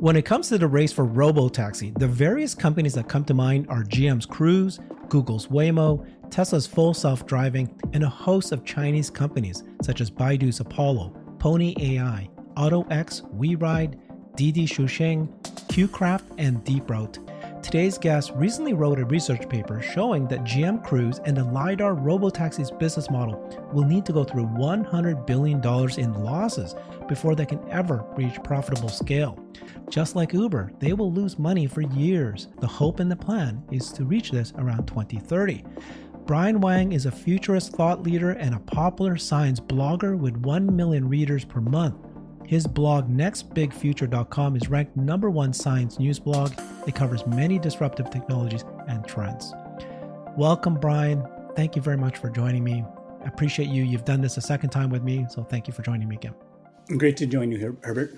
When it comes to the race for robotaxi, the various companies that come to mind are GM's Cruise, Google's Waymo, Tesla's Full Self-Driving, and a host of Chinese companies such as Baidu's Apollo, Pony AI, AutoX, WeRide, Didi Chuxing, QCraft, and DeepRoute. Today's guest recently wrote a research paper showing that GM Cruise and the LiDAR robotaxi's business model will need to go through $100 billion in losses before they can ever reach profitable scale. Just like Uber, they will lose money for years. The hope and the plan is to reach this around 2030. Brian Wang is a futurist thought leader and a popular science blogger with 1 million readers per month. His blog, nextbigfuture.com, is ranked #1 science news blog. It covers many disruptive technologies and trends. Welcome, Brian. Thank you very much for joining me. I appreciate you. You've done this a second time with me, so thank you for joining me again. Great to join you, Herbert.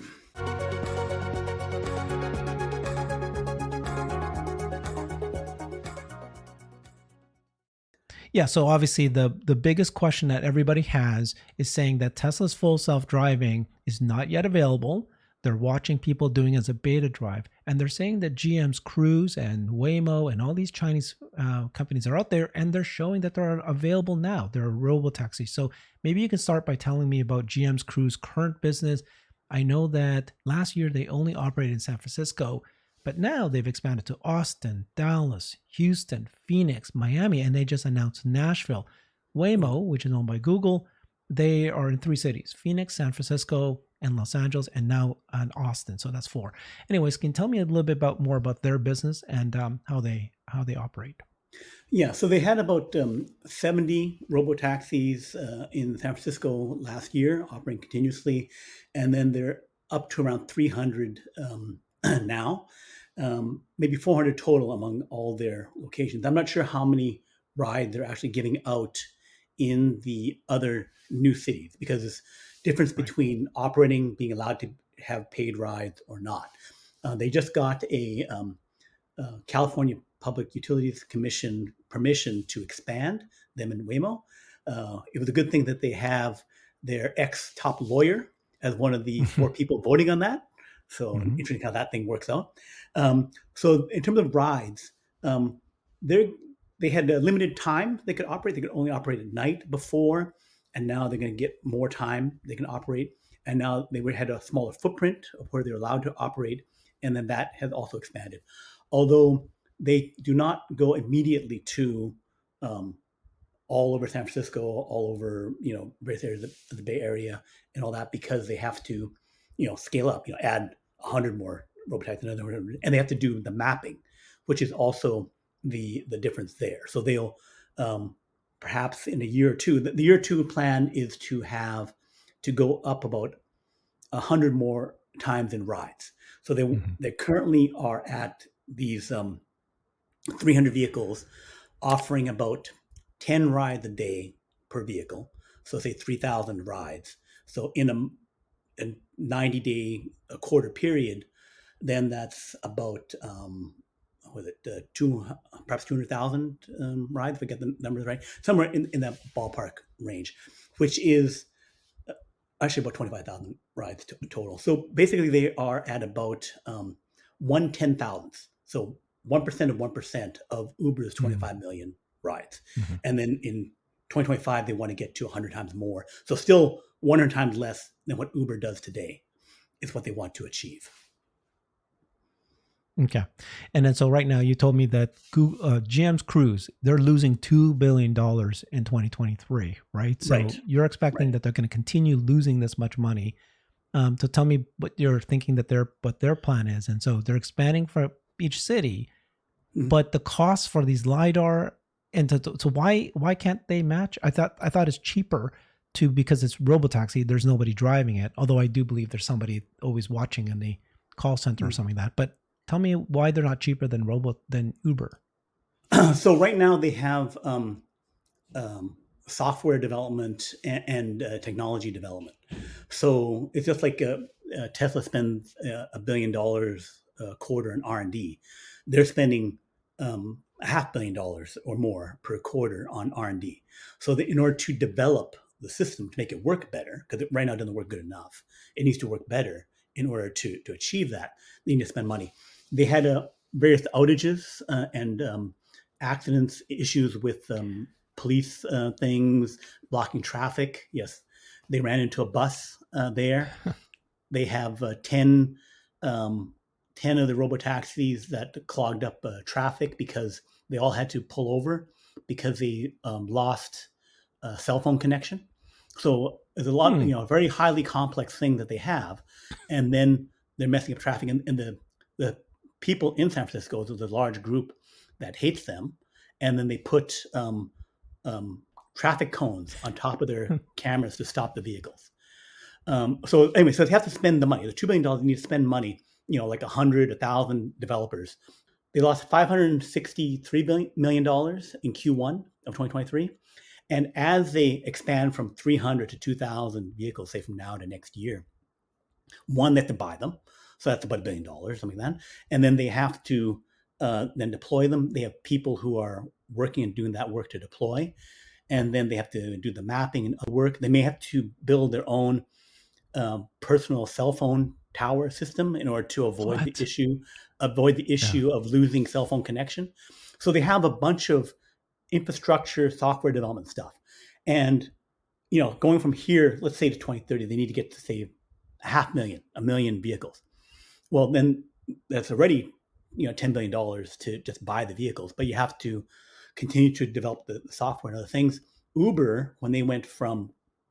Yeah, so obviously the biggest question that everybody has is saying that Tesla's full self-driving is not yet available. They're watching people doing it as a beta drive. And they're saying that GM's Cruise and Waymo and all these Chinese companies are out there and they're showing that they're available now. They're robotaxis. So maybe you can start by telling me about GM's Cruise current business. I know that last year they only operated in San Francisco, but now they've expanded to Austin, Dallas, Houston, Phoenix, Miami, and they just announced Nashville. Waymo, which is owned by Google, they are in 3 cities, Phoenix, San Francisco, and Los Angeles, and now in Austin. So that's 4. Anyways, can you tell me a little bit more about their business and how they operate? Yeah, so they had about 70 robotaxis in San Francisco last year, operating continuously, and then they're up to around 300 now. Maybe 400 total among all their locations. I'm not sure how many rides they're actually giving out in the other new cities because there's difference between operating, being allowed to have paid rides or not. They just got a California Public Utilities Commission permission to expand them in Waymo. It was a good thing that they have their ex-top lawyer as one of the 4 people voting on that. So interesting how that thing works out. So in terms of rides, they had a limited time they could operate. They could only operate at night before, and now they're going to get more time they can operate. And now they had a smaller footprint of where they're allowed to operate, and then that has also expanded. Although they do not go immediately to all over San Francisco, all over various areas of the Bay Area and all that, because they have to scale up, add 100 more robotaxis, and they have to do the mapping, which is also the difference there. So they'll perhaps in a year or two, the year 2 plan is to have to go up about 100 more times in rides. So they currently are at these 300 vehicles, offering about 10 rides a day per vehicle. So say 3,000 rides. So in a 90-day, a quarter period, then that's about perhaps 200,000 rides, if I get the numbers right, somewhere in that ballpark range, which is actually about 25,000 rides total. So basically, they are at about 1/10,000th, so 1% of 1% of Uber's 25 million rides, and then in 2025 they want to get to 100 times more. So still 100 times less than what Uber does today is what they want to achieve. Okay. And then so right now you told me that GM's Cruise, they're losing $2 billion in 2023, right? So you're expecting that they're going to continue losing this much money. So tell me what you're thinking that what their plan is. And so they're expanding for each city, but the cost for these LiDAR, and so why can't they match? I thought it's cheaper because it's robotaxi, there's nobody driving it. Although I do believe there's somebody always watching in the call center or something like that. But tell me why they're not cheaper than Uber. So right now they have software development and technology development. So it's just like Tesla spends $1 billion a quarter in R&D. They're spending $500 million or more per quarter on R&D. So that in order to develop the system to make it work better, because right now it doesn't work good enough, it needs to work better. in order to achieve that, they need to spend money. They had various outages and accidents, issues with police things, blocking traffic. Yes, they ran into a bus there. They have 10 of the robotaxis that clogged up traffic because they all had to pull over because they lost cell phone connection. So there's a lot, a very highly complex thing that they have, and then they're messing up traffic. And the people in San Francisco, there's a large group that hates them, and then they put traffic cones on top of their cameras to stop the vehicles. So anyway, so they have to spend the money. The $2 billion, they need to spend money, like 1,000 developers. They lost $563 million in Q1 of 2023. And as they expand from 300 to 2,000 vehicles, say from now to next year, one, they have to buy them. So that's about $1 billion, something like that. And then they have to then deploy them. They have people who are working and doing that work to deploy. And then they have to do the mapping and other work. They may have to build their own personal cell phone tower system in order to avoid the issue of losing cell phone connection. So they have a bunch of infrastructure, software development stuff. And, going from here, let's say to 2030, they need to get to say 500,000, 1 million vehicles. Well, then that's already, $10 billion to just buy the vehicles, but you have to continue to develop the software and other things. Uber, when they went from,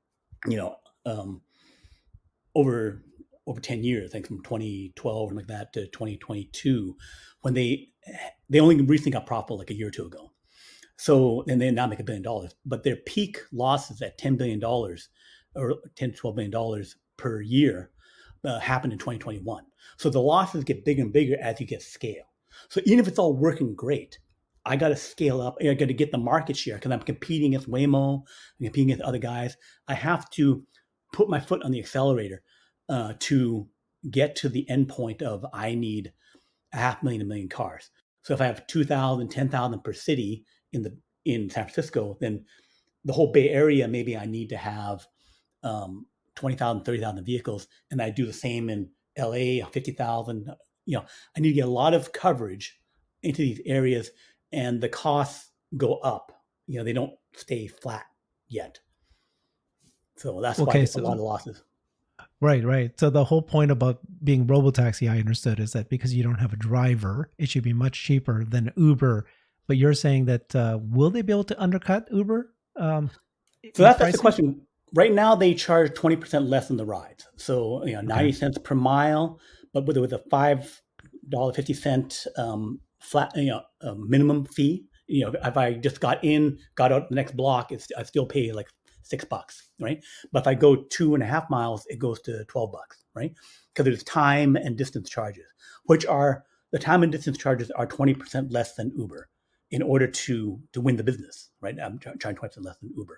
over 10 years, I think from 2012 and like that to 2022, when they only recently got profitable like a year or two ago. So, and they now make $1 billion, but their peak losses at $10 billion or $10 to $12 billion per year happened in 2021. So the losses get bigger and bigger as you get scale. So even if it's all working great, I got to scale up. I got to get the market share because I'm competing against Waymo, I'm competing against other guys. I have to put my foot on the accelerator to get to the end point of I need 500,000, 1 million cars. So if I have 2,000, 10,000 per city in San Francisco, then the whole Bay Area, maybe I need to have 20,000, 30,000 vehicles, and I do the same in LA, 50,000. I need to get a lot of coverage into these areas, and the costs go up. They don't stay flat yet. So that's why there's a lot of losses. Right. So the whole point about being robotaxi, I understood, is that because you don't have a driver, it should be much cheaper than Uber. But you're saying that will they be able to undercut Uber? So that's the question. Right now, they charge 20% less than the rides. So 90 cents per mile, but with a $5.50 flat minimum fee. If I just got out the next block, I still pay like $6, right? But if I go 2.5 miles, it goes to $12, right? Because there's time and distance charges, which are the time and distance charges are 20% less than Uber in order to win the business, right? I'm charging 20% less than Uber.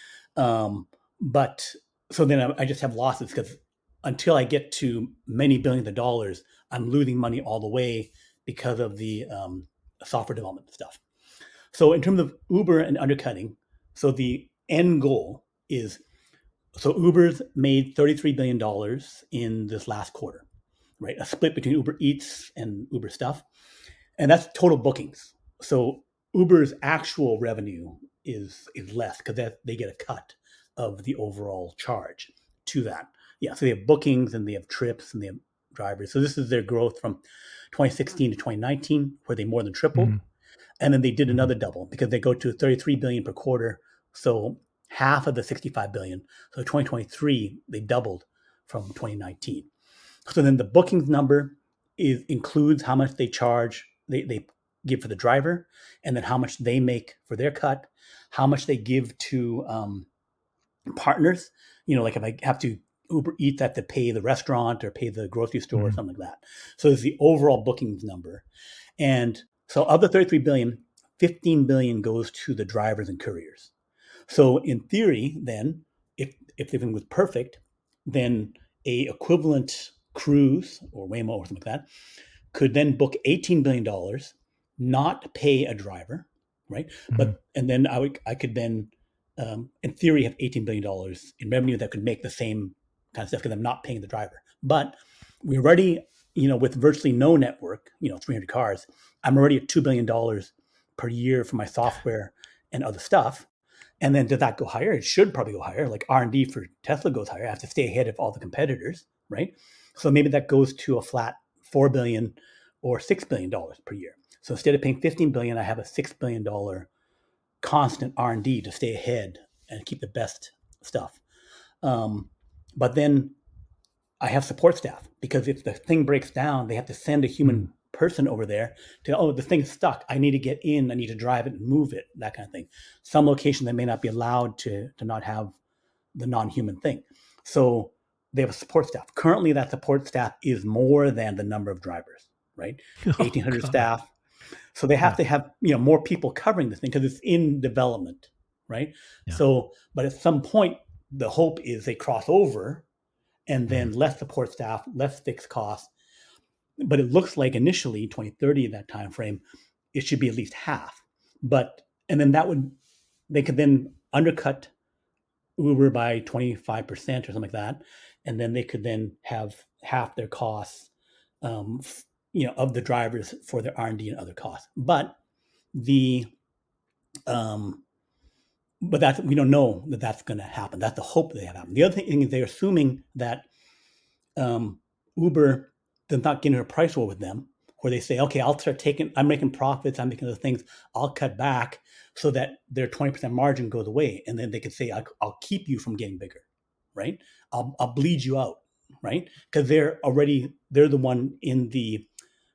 But so then I just have losses because until I get to many billions of dollars, I'm losing money all the way because of the software development stuff. So in terms of Uber and undercutting, so the end goal is, so Uber's made $33 billion in this last quarter, right? A split between Uber Eats and Uber stuff. And that's total bookings. So Uber's actual revenue is less because they get a cut of the overall charge to that. Yeah, so they have bookings and they have trips and they have drivers. So this is their growth from 2016 to 2019, where they more than tripled. Mm-hmm. And then they did another double because they go to 33 billion per quarter. So half of the 65 billion. So 2023, they doubled from 2019. So then the bookings number includes how much they charge, they give for the driver, and then how much they make for their cut, how much they give to partners. Like if I have to Uber Eats, I have to pay the restaurant or pay the grocery store or something like that. So there's the overall bookings number. And so of the 33 billion, 15 billion goes to the drivers and couriers. So in theory, then, if everything was perfect, then a equivalent Cruise or Waymo or something like that could then book $18 billion, not pay a driver, right? Mm-hmm. And then I could then, in theory, have $18 billion in revenue that could make the same kind of stuff because I'm not paying the driver. But we already, with virtually no network, 300 cars, I'm already at $2 billion per year for my software and other stuff. And then does that go higher? It should probably go higher. Like R&D for Tesla goes higher. I have to stay ahead of all the competitors, right? So maybe that goes to a flat $4 billion or $6 billion per year. So instead of paying $15 billion, I have a $6 billion constant R&D to stay ahead and keep the best stuff. But then I have support staff, because if the thing breaks down, they have to send a human person over there to, oh, the thing's stuck. I need to get in. I need to drive it and move it, that kind of thing. Some location they may not be allowed to not have the non-human thing. So they have a support staff. Currently, that support staff is more than the number of drivers, right? 1,800 staff. So they have to have more people covering this thing because it's in development, right? Yeah. So, but at some point, the hope is they cross over, and then less support staff, less fixed costs. But it looks like initially 2030, that time frame, it should be at least half. And then they could then undercut Uber by 25% or something like that, and then they could then have half their costs, of the drivers for their R&D and other costs. But we don't know that that's going to happen. That's the hope they have happen. The other thing is they're assuming that Uber does not get into a price war with them, where they say, okay, I'm making profits, I'm making other things, I'll cut back so that their 20% margin goes away. And then they can say, I'll keep you from getting bigger, right? I'll bleed you out, right? Because they're the one in the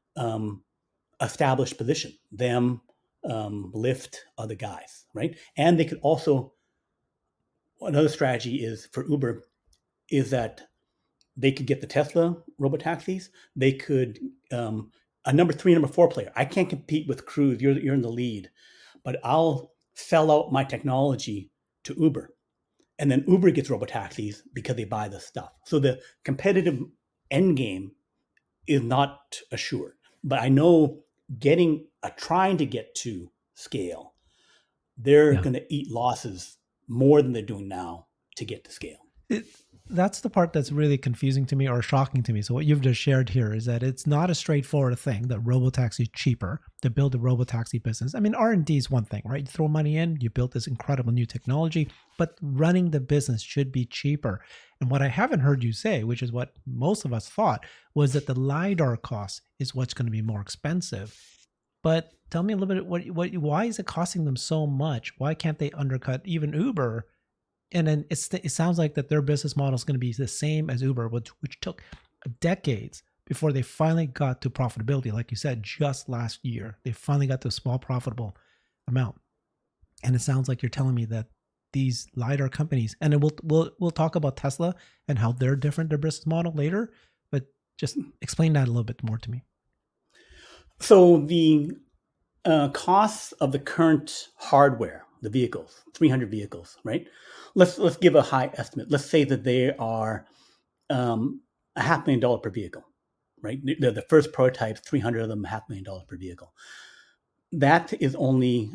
established position, them, Lyft, other guys, right? And they could also, another strategy is for Uber is that they could get the Tesla robotaxis. They could a number 3, number 4 player. I can't compete with Cruise. You're in the lead, but I'll sell out my technology to Uber, and then Uber gets robotaxis because they buy the stuff. So the competitive end game is not assured. But I know trying to get to scale, they're going to eat losses more than they're doing now to get to scale. That's the part that's really confusing to me or shocking to me. So what you've just shared here is that it's not a straightforward thing that robotaxi is cheaper to build a robotaxi business. I mean, R&D is one thing, right? You throw money in, you build this incredible new technology, but running the business should be cheaper. And what I haven't heard you say, which is what most of us thought, was that the LiDAR cost is what's going to be more expensive. But tell me a little bit, why is it costing them so much? Why can't they undercut even Uber? And then it sounds like that their business model is going to be the same as Uber, which took decades before they finally got to profitability. Like you said, just last year, they finally got to a small profitable amount. And it sounds like you're telling me that these LiDAR companies, and then we'll talk about Tesla and how they're different, their business model later, but just explain that a little bit more to me. So the costs of the current hardware, the vehicles, 300 vehicles, right? Let's give a high estimate. Let's say that they are $500,000 per vehicle, right? They're the first prototypes, 300 of them, $500,000 per vehicle. That is only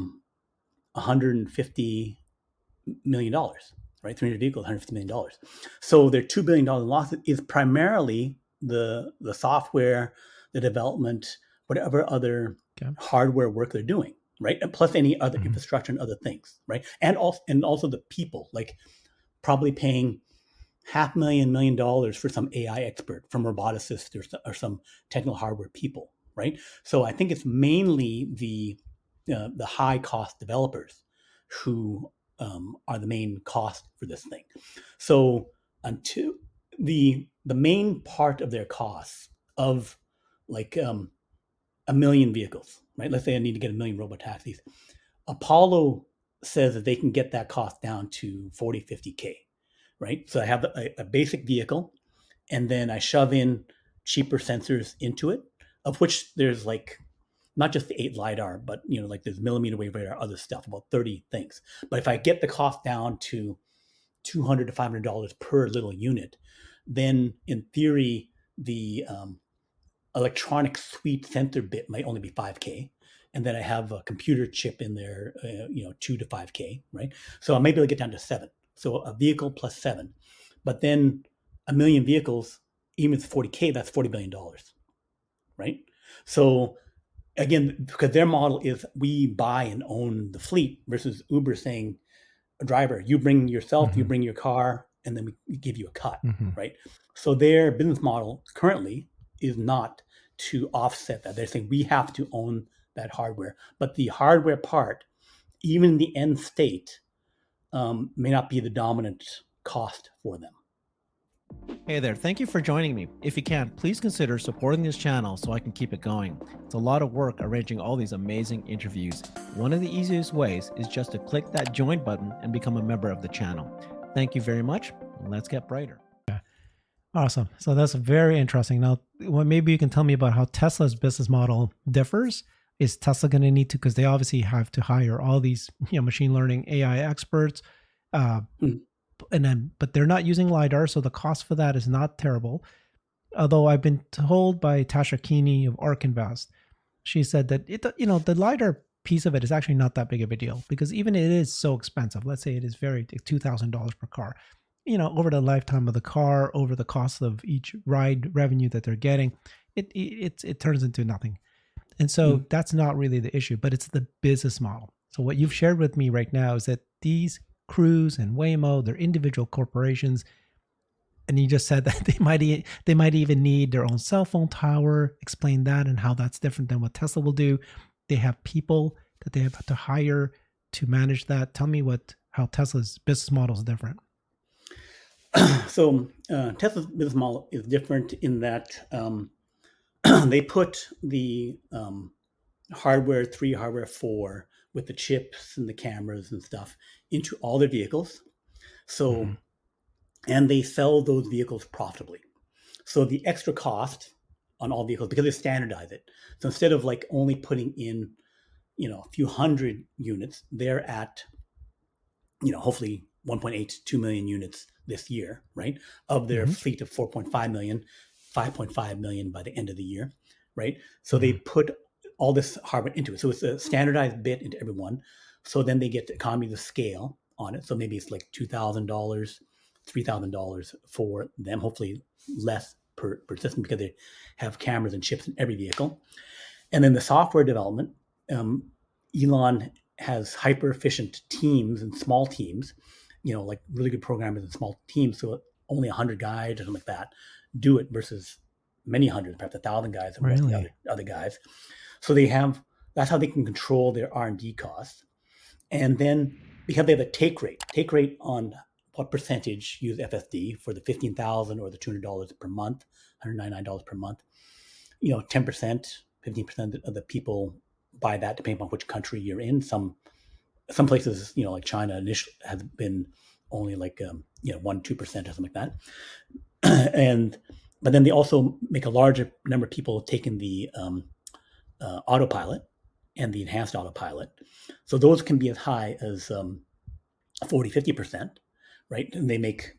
$150 million, right? 300 vehicles, $150 million. So their $2 billion loss is primarily the software, the development, whatever other hardware work they're doing, right? And plus any other infrastructure and other things, right? And also the people, like probably paying $500,000, $1 million for some AI expert, from roboticists or some technical hardware people, right? So I think it's mainly the high cost developers who are the main cost for this thing. So until the main part of their costs of like 1 million vehicles, right? Let's say I need to get 1 million robotaxis. Apollo says that they can get that cost down to 40, 50K, right? So I have a basic vehicle, and then I shove in cheaper sensors into it, of which there's like not just the 8 LiDAR, but like there's millimeter wave radar, other stuff, about 30 things. But if I get the cost down to $200 to $500 per little unit, then in theory, the electronic suite sensor bit might only be 5K. And then I have a computer chip in there, 2 to 5K, right? So I may be able to get down to 7. So a vehicle plus 7. But then 1 million vehicles even if it's 40K, that's $40 billion, right? So again, because their model is we buy and own the fleet versus Uber saying, a driver, you bring yourself, you bring your car, and then we give you a cut, right? So their business model currently is not to offset that. They're saying we have to own that hardware, but the hardware part, even in the end state, may not be the dominant cost for them. Hey there, thank you for joining me. If you can, please consider supporting this channel so I can keep it going. It's a lot of work arranging all these amazing interviews. One of the easiest ways is just to click that join button and become a member of the channel. Thank you very much, and let's get brighter. Awesome. So that's very interesting. Now, maybe you can tell me about how Tesla's business model differs. Is Tesla going to need to, because they obviously have to hire all these machine learning AI experts, but they're not using LiDAR, so the cost for that is not terrible. Although I've been told by Tasha Keeney of ARK Invest, she said that the LiDAR piece of it is actually not that big of a deal, because even it is so expensive. Let's say it is $2,000 per car. Over the lifetime of the car, over the cost of each ride revenue that they're getting, it turns into nothing. And so that's not really the issue, but it's the business model. So what you've shared with me right now is that these Cruise and Waymo, they're individual corporations. And you just said that they might even need their own cell phone tower. Explain that and how that's different than what Tesla will do. They have people that they have to hire to manage that. Tell me how Tesla's business model is different. So Tesla's business model is different in that they put the hardware 3, hardware 4 with the chips and the cameras and stuff into all their vehicles. So, and they sell those vehicles profitably. So the extra cost on all vehicles, because they standardize it. So instead of like only putting in, a few hundred units, they're at, hopefully 1.8 to 2 million units this year, right? Of their fleet of 4.5 million, 5.5 million by the end of the year, right? So they put all this hardware into it. So it's a standardized bit into everyone. So then they get the economies of scale on it. So maybe it's like $2,000, $3,000 for them, hopefully less per system, because they have cameras and chips in every vehicle. And then the software development, Elon has hyper efficient teams and small teams, like really good programmers and small teams. So only 100 guys or something like that do it versus many hundreds, perhaps 1,000 guys and most of the other guys. So that's how they can control their R&D costs. And then because they have a take rate on what percentage use FSD for the $15,000 or the $200 per month, $199 per month, 10%, 15% of the people buy that depending on which country you're in. Some places, like China initially has been only like, 1-2% or something like that. But then they also make a larger number of people taking the autopilot and the enhanced autopilot. So those can be as high as 40-50%, right? And they make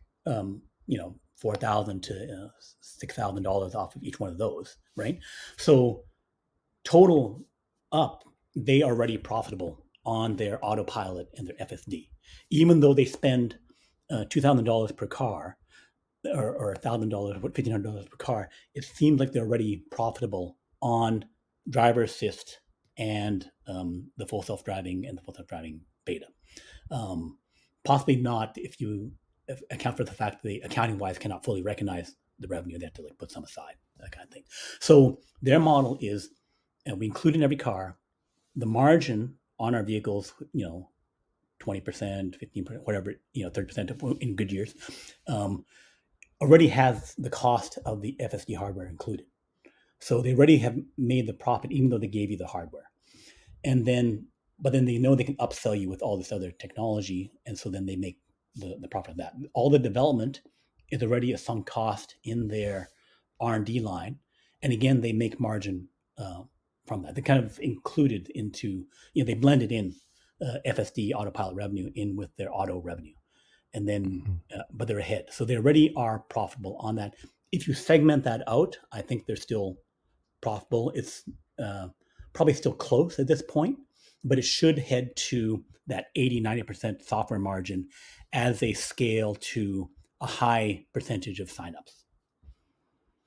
$4,000 to $6,000 off of each one of those, right? So total up, they are already profitable on their autopilot and their FSD, even though they spend $2,000 per car or $1,000, $1,500 per car. It seems like they're already profitable on driver assist and the full self-driving and the full self-driving beta. Possibly not if you account for the fact that they accounting-wise cannot fully recognize the revenue. They have to put some aside, that kind of thing. So their model is, and we include in every car, the margin on our vehicles, 20%, 15%, whatever, 30% in good years, already has the cost of the FSD hardware included. So they already have made the profit, even though they gave you the hardware. But then they know they can upsell you with all this other technology. And so then they make the profit of that. All the development is already a sunk cost in their R&D line. And again, they make margin from that. They kind of included into, they blended in FSD autopilot revenue in with their auto revenue. And then, but they're ahead. So they already are profitable on that. If you segment that out, I think they're still profitable. It's probably still close at this point, but it should head to that 80-90% software margin as they scale to a high percentage of signups.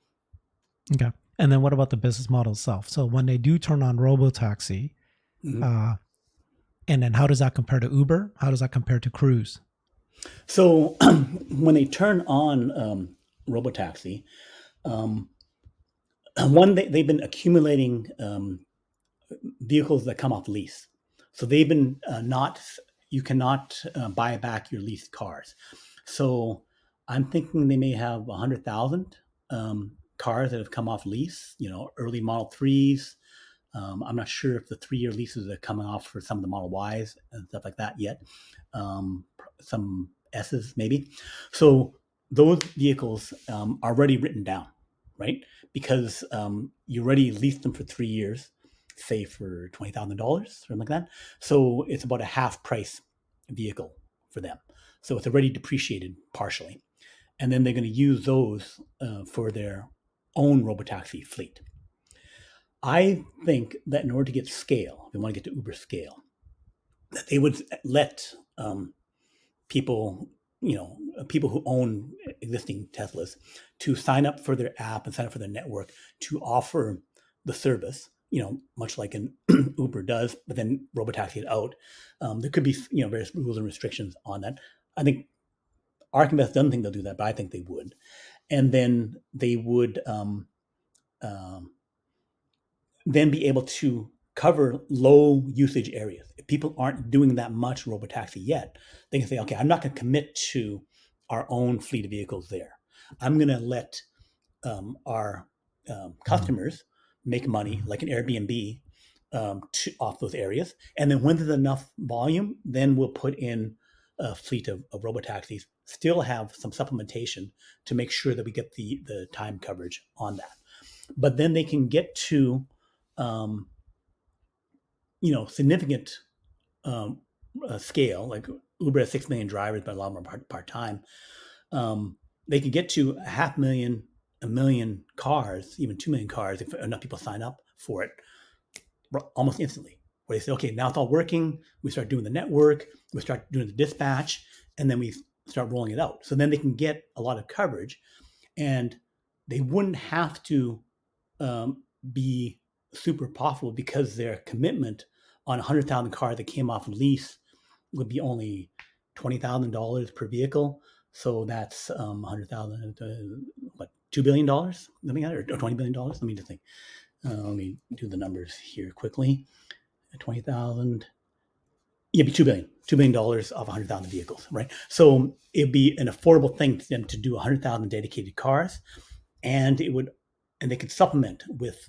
Okay. And then what about the business model itself? So when they do turn on Robotaxi, Mhm. uh, and then how does that compare to Uber? How does that compare to Cruise? So when they turn on Robotaxi, um, one they've been accumulating vehicles that come off lease. So they've been not you cannot buy back your leased cars. So I'm thinking they may have 100,000 cars that have come off lease. You know, early Model 3s. I'm not sure if the 3-year leases are coming off for some of the Model Ys and stuff like that yet. Some S's maybe. So those vehicles are already written down, right? Because you already leased them for 3 years, say for $20,000, something like that. So it's about a half price vehicle for them. So it's already depreciated partially. And then they're going to use those for their own robotaxi fleet. I think that in order to get scale, if they want to get to Uber scale, that they would let people, people who own existing Teslas to sign up for their app and sign up for their network to offer the service, much like an Uber does, but then robotaxi it out. There could be, various rules and restrictions on that. I think ARK Invest doesn't think they'll do that, but I think they would. And then they would then be able to cover low usage areas. If people aren't doing that much robotaxi yet, they can say, okay, I'm not going to commit to our own fleet of vehicles there. I'm going to let our customers make money, like an Airbnb, off those areas. And then when there's enough volume, then we'll put in a fleet of robotaxis, still have some supplementation to make sure that we get the time coverage on that. But then they can get to um, significant scale, like Uber has 6 million drivers, but a lot more part time. They can get to 500,000, 1,000,000 cars, even 2 million cars, if enough people sign up for it, almost instantly. Where they say, okay, now it's all working. We start doing the network, we start doing the dispatch, and then we start rolling it out. So then they can get a lot of coverage, and they wouldn't have to be super profitable because their commitment on 100,000 cars that came off lease would be only $20,000 per vehicle. So that's 100,000, what, $2 billion, something like that, or $20 billion? Let me just think. Let me do the numbers here quickly. 20,000. Yeah, it'd be $2 billion off 100,000 vehicles, right? So it'd be an affordable thing for them to do 100,000 dedicated cars, and they could supplement with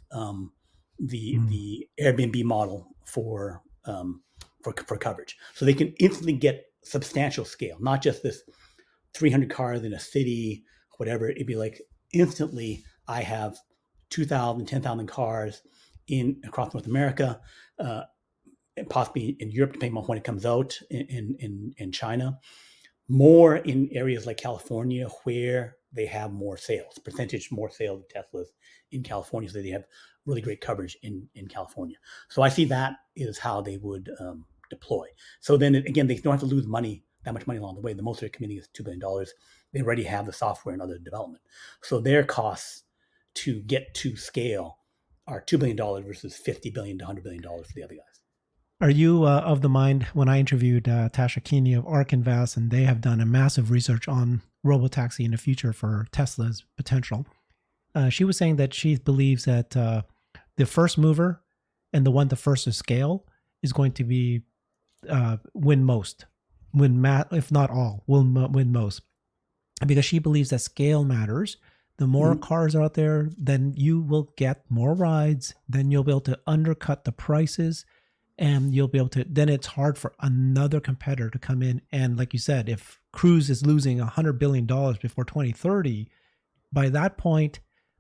the Airbnb model for coverage. So they can instantly get substantial scale, not just this 300 cars in a city, whatever. It'd be like instantly I have 2,000, 10,000 cars across North America, and possibly in Europe, depending on when it comes out, in China, more in areas like California where they have more sales, more sales of Teslas in California, so they have really great coverage in California. So I see that is how they would deploy. So then again, they don't have to lose that much money along the way. The most they're committing is $2 billion. They already have the software and other development. So their costs to get to scale are $2 billion versus $50 billion to $100 billion for the other guys. Are you of the mind, when I interviewed Tasha Keeney of ARK Invest, and they have done a massive research on robotaxi in the future for Tesla's potential, she was saying that she believes that the first mover and the one the first to scale is going to be win most, if not all, will win most, because she believes that scale matters. The more cars are out there, then you will get more rides, then you'll be able to undercut the prices, and you'll be able to, then it's hard for another competitor to come in. And like you said, if Cruise is losing $100 billion before 2030, by that point,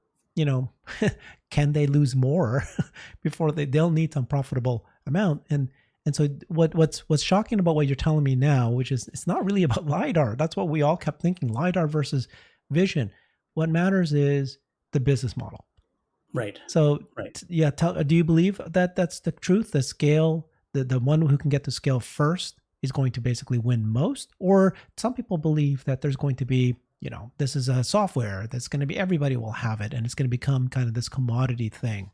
can they lose more before they'll need some profitable amount? And so what's shocking about what you're telling me now, which is it's not really about LiDAR. That's what we all kept thinking, LiDAR versus vision. What matters is the business model. Right. So, right. Yeah, do you believe that that's the truth? The scale, the one who can get to scale first is going to basically win most? Or some people believe that there's going to be, this is a software that's going to be, everybody will have it, and it's going to become kind of this commodity thing?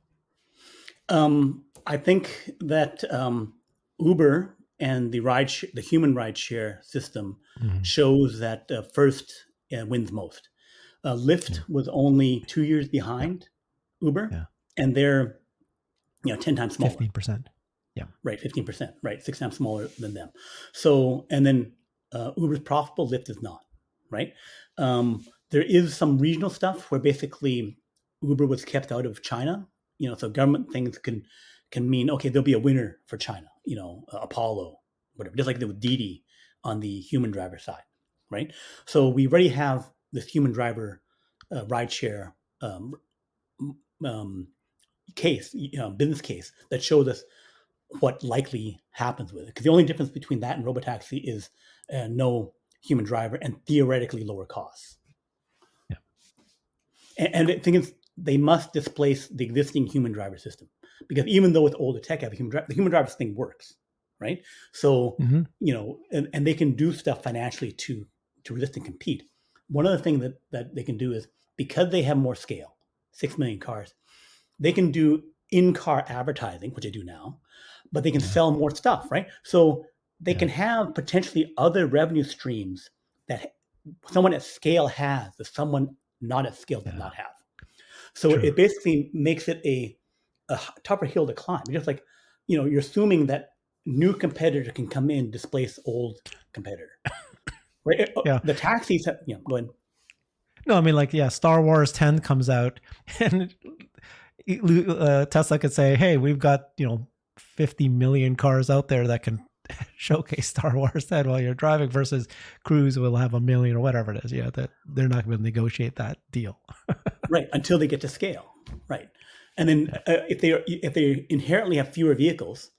I think that Uber and the human rideshare system shows that first wins most. Lyft was only 2 years behind Uber, and they're 10 times smaller. 15%. Yeah. Right, 15%. Right, 6 times smaller than them. So, and then Uber's profitable, Lyft is not. Right. There is some regional stuff where basically Uber was kept out of China. So government things can mean, okay, there'll be a winner for China. Apollo, whatever. Just like there with Didi on the human driver side. Right. So we already have this human driver rideshare case, business case that shows us what likely happens with it. Because the only difference between that and robotaxi is no human driver and theoretically lower costs. Yeah. And the thing is, they must displace the existing human driver system, because even though it's older tech, the human driver thing works, right? So and they can do stuff financially to resist and compete. One of the things that they can do is, because they have more scale, 6 million cars, they can do in-car advertising, which they do now, but they can sell more stuff, right? So they can have potentially other revenue streams that someone at scale has that someone not at scale does not have. So it basically makes it a tougher hill to climb. Just like, you're assuming that new competitor can come in, displace old competitor, right? Yeah. The taxis, go ahead. No, I mean, Star Wars 10 comes out, and Tesla could say, hey, we've got 50 million cars out there that can showcase Star Wars 10 while you're driving, versus Cruise will have 1 million or whatever it is. That they're not going to negotiate that deal. Right, until they get to scale. Right. And then if they inherently have fewer vehicles,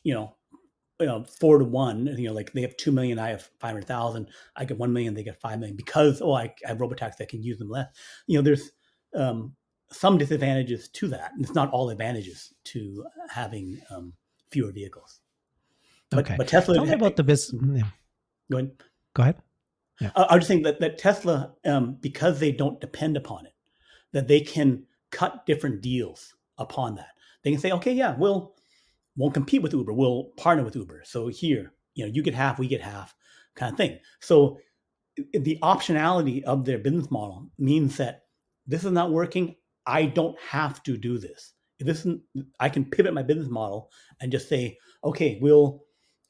4 to 1, like they have 2 million, I have 500,000, I get 1 million, they get 5 million, because I have robotaxis that can use them less. There's some disadvantages to that, and it's not all advantages to having fewer vehicles. But Tesla. Tell me about the business. Go ahead. Go ahead. Yeah. I was just saying that Tesla, because they don't depend upon it, that they can cut different deals upon that. They can say, okay, yeah, won't compete with Uber. We'll partner with Uber. So here, you get half, we get half, kind of thing. So the optionality of their business model means that this is not working, I don't have to do this. If this isn't, I can pivot my business model and just say, okay, we'll,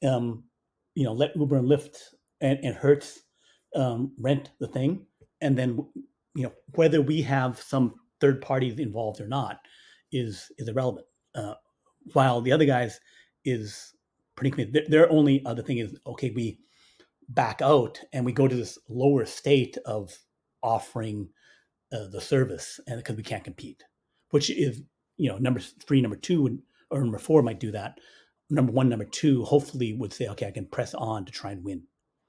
let Uber and Lyft and Hertz rent the thing, and then whether we have some third parties involved or not is irrelevant. While the other guys is pretty committed. Their only other thing is, okay, we back out and we go to this lower state of offering the service, and because we can't compete, which is number 3, number 2, or number 4 might do that. Number 1, number 2, hopefully would say, okay, I can press on to try and win.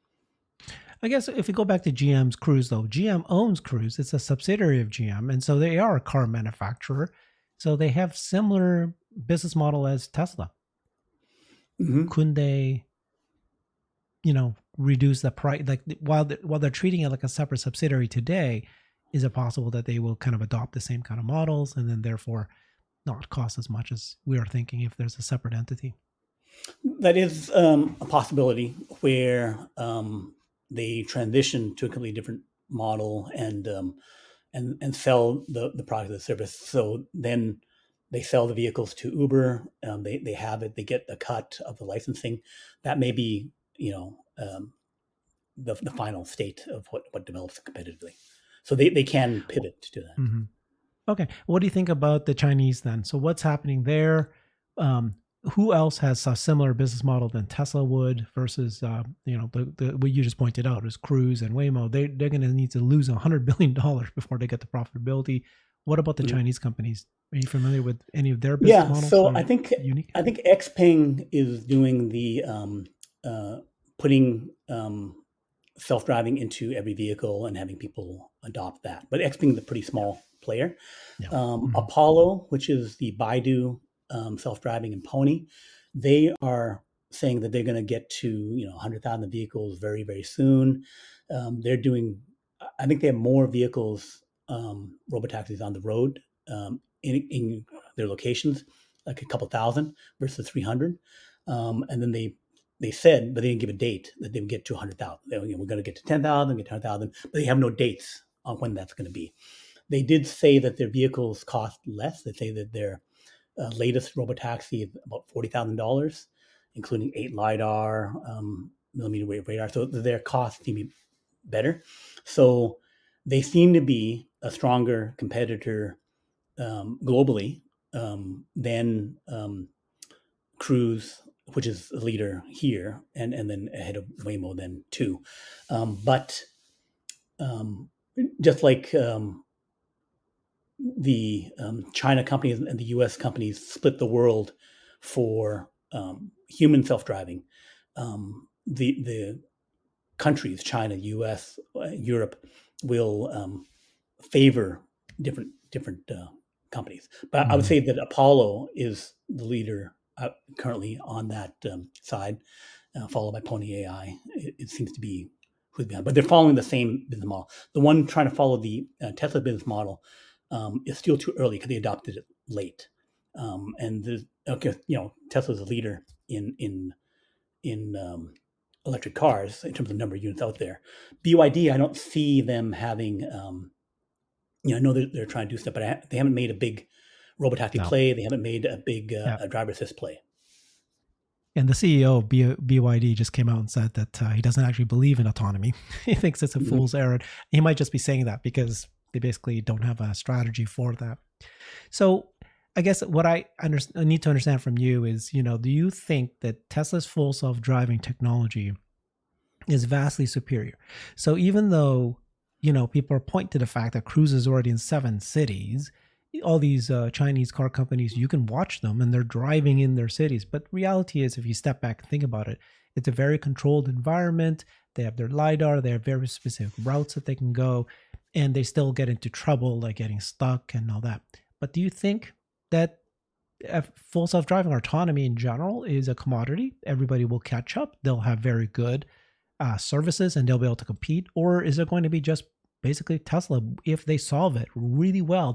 I guess if we go back to GM's Cruise, though, GM owns Cruise. It's a subsidiary of GM. And so they are a car manufacturer. So they have similar business model as Tesla. Mm-hmm. Couldn't they, reduce the price? Like while they're treating it like a separate subsidiary today, is it possible that they will kind of adopt the same kind of models and then therefore not cost as much as we are thinking if there's a separate entity? That is a possibility where they transition to a completely different model and sell the product or the service. So then they sell the vehicles to Uber. They have it. They get a cut of the licensing. That may be the final state of what develops competitively. So they can pivot to that. Mm-hmm. Okay. What do you think about the Chinese then? So what's happening there? Who else has a similar business model than Tesla would versus, the what you just pointed out is Cruise and Waymo. They're going to need to lose $100 billion before they get to profitability. What about the Chinese companies? Are you familiar with any of their business models? So I think Xpeng is doing the putting self-driving into every vehicle and having people adopt that. But Xpeng is a pretty small player. Yeah. Apollo, which is the Baidu self-driving and Pony, they are saying that they're going to get to 100,000 vehicles very, very soon. They're doing, I think they have more vehicles, robotaxis on the road in their locations, like a couple thousand versus 300. And then they said, but they didn't give a date that they would get to 100,000. We're going to get to 10,000, get to 100,000, but they have no dates on when that's going to be. They did say that their vehicles cost less. They say that their latest robotaxi is about $40,000, including 8 LiDAR, millimeter wave radar. So their costs seem to be better. So they seem to be a stronger competitor globally than Cruise, which is a leader here, and then ahead of Waymo then too. But just like the China companies and the US companies split the world for human self-driving, the countries, China, US, Europe, will favor different companies. But I would say that Apollo is the leader currently on that side, followed by Pony AI. It seems to be who's behind, but they're following the same business model. The one trying to follow the Tesla business model is still too early because they adopted it late. And Tesla's a leader in electric cars in terms of number of units out there. BYD, I don't see them having. I know they're trying to do stuff, but they haven't made a big robotaxi play. They haven't made a big driver assist play. And the CEO of BYD just came out and said that he doesn't actually believe in autonomy. He thinks it's a fool's errand. He might just be saying that because they basically don't have a strategy for that. So I guess what I need to understand from you is, do you think that Tesla's full self-driving technology is vastly superior? So even though, people are pointing to the fact that Cruise is already in 7 cities, all these Chinese car companies, you can watch them and they're driving in their cities. But reality is, if you step back and think about it, it's a very controlled environment. They have their LiDAR, they have very specific routes that they can go, and they still get into trouble, like getting stuck and all that. But do you think that full self-driving autonomy in general is a commodity? Everybody will catch up. They'll have very good services and they'll be able to compete? Or is it going to be just basically Tesla, if they solve it really well,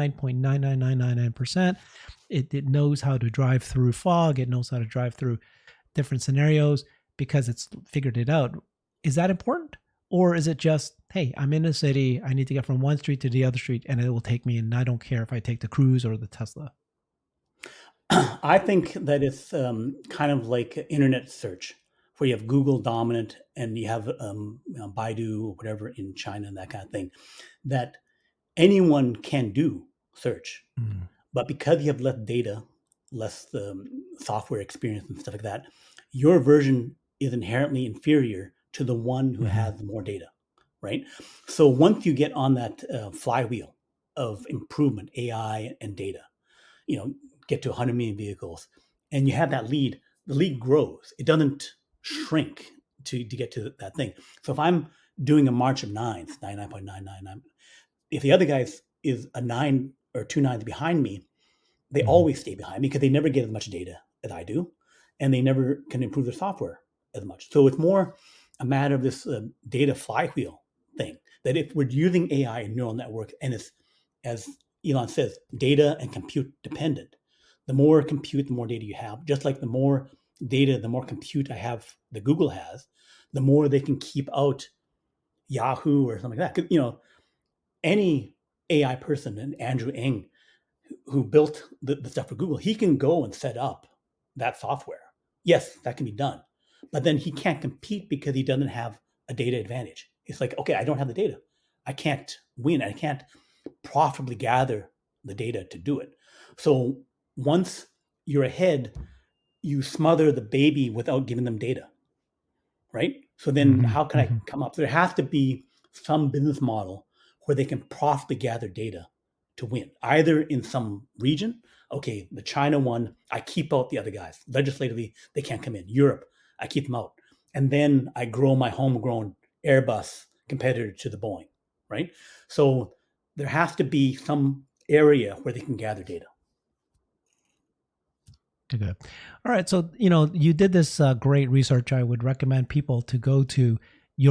99.99999%, it knows how to drive through fog, it knows how to drive through different scenarios because it's figured it out. Is that important? Or is it just, hey, I'm in a city, I need to get from one street to the other street, and it will take me, and I don't care if I take the Cruise or the Tesla? I think that it's kind of like internet search, where you have Google dominant and you have Baidu or whatever in China and that kind of thing, that anyone can do search. But because you have less data, less software experience and stuff like that, your version is inherently inferior to the one who has more data, right? So once you get on that flywheel of improvement, AI and data, get to 100 million vehicles, and you have that lead, the lead grows. It doesn't shrink to get to that thing. So if I'm doing a march of 9s, 99.999, if the other guy is a 9 or 2 9s behind me, they always stay behind me because they never get as much data as I do, and they never can improve their software as much. So it's more a matter of this data flywheel thing, that if we're using AI and neural networks, and it's, as Elon says, data and compute dependent, the more compute, the more data you have. Just like the more data, the more compute I have that Google has, the more they can keep out Yahoo or something like that. Any AI person, and Andrew Ng, who built the stuff for Google, he can go and set up that software. Yes, that can be done. But then he can't compete because he doesn't have a data advantage. It's like, okay, I don't have the data. I can't win. I can't profitably gather the data to do it. So once you're ahead, you smother the baby without giving them data, right? So then how can I come up? There has to be some business model where they can profitably gather data to win, either in some region. Okay, the China one, I keep out the other guys. Legislatively, they can't come in. Europe, I keep them out. And then I grow my homegrown Airbus competitor to the Boeing, right? So there has to be some area where they can gather data. Good. All right. So, you did this great research. I would recommend people to go to your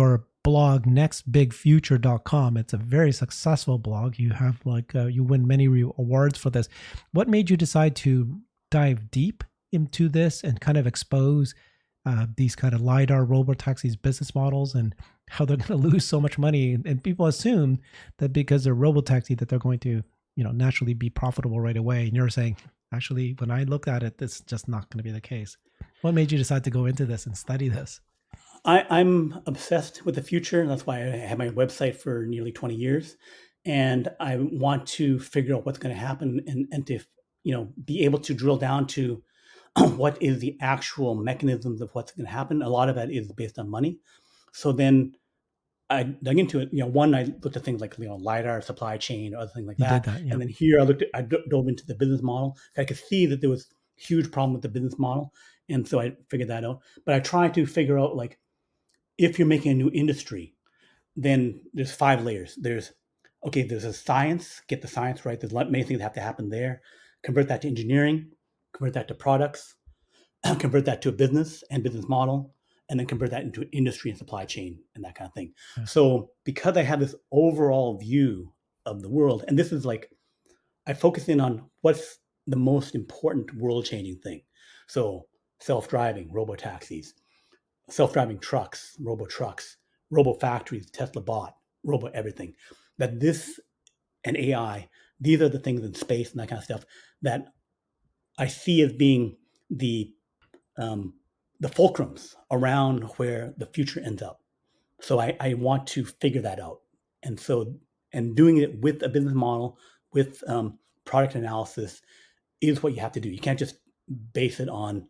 blog, nextbigfuture.com. It's a very successful blog. You have you win many awards for this. What made you decide to dive deep into this and kind of expose these kind of LiDAR robotaxis business models and how they're going to lose so much money? And people assume that because they're robotaxi that they're going to, naturally be profitable right away. And you're saying, actually, when I looked at it, it's just not going to be the case. What made you decide to go into this and study this? I'm obsessed with the future. That's why I have my website for nearly 20 years. And I want to figure out what's going to happen and to, be able to drill down to what is the actual mechanisms of what's going to happen. A lot of that is based on money. So then I dug into it. One, I looked at things like LiDAR, supply chain, or other things like that. Yeah. And then here I dove into the business model. I could see that there was a huge problem with the business model. And so I figured that out. But I tried to figure out, if you're making a new industry, then there's 5 layers. There's a science, get the science right. There's many things that have to happen there. Convert that to engineering, convert that to products, convert that to a business and business model, and then convert that into industry and supply chain and that kind of thing. Yeah. So because I have this overall view of the world, and this is I focus in on what's the most important world-changing thing. So self-driving, robo-taxis, self-driving trucks, robo-trucks, robo-factories, Tesla bot, robo-everything. That this and AI, these are the things in space and that kind of stuff that I see as being the fulcrums around where the future ends up. So I want to figure that out. And doing it with a business model, with product analysis is what you have to do. You can't just base it on,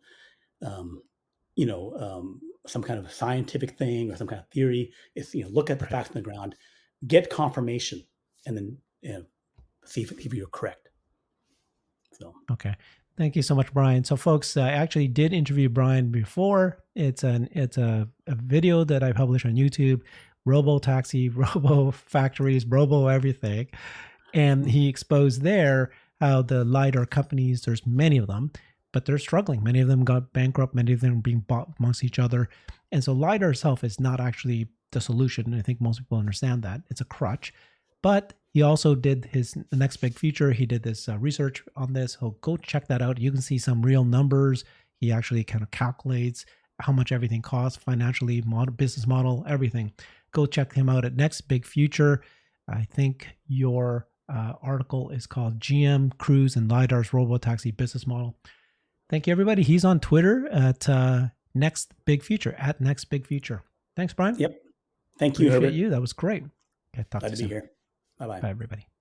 some kind of scientific thing or some kind of theory. It's, look at the facts on the ground, get confirmation, and then see if you're correct. So. Okay. Thank you so much, Brian. So folks, I actually did interview Brian before. It's a video that I published on YouTube, Robo Taxi, Robo Factories, Robo Everything. And he exposed there how the LiDAR companies, there's many of them, but they're struggling. Many of them got bankrupt. Many of them are being bought amongst each other. And so LiDAR itself is not actually the solution. And I think most people understand that. It's a crutch. But he also did the next big feature. He did this research on this. So go check that out. You can see some real numbers. He actually kind of calculates how much everything costs financially, business model, everything. Go check him out at Next Big Future. I think your article is called GM, Cruise, and LiDAR's Robotaxi Business Model. Thank you, everybody. He's on Twitter at Next Big Future, at Next Big Future. Thanks, Brian. Yep. Thank you, Appreciate Herbert. you. That was great. Okay, Glad to be here. Bye-bye. Bye, everybody.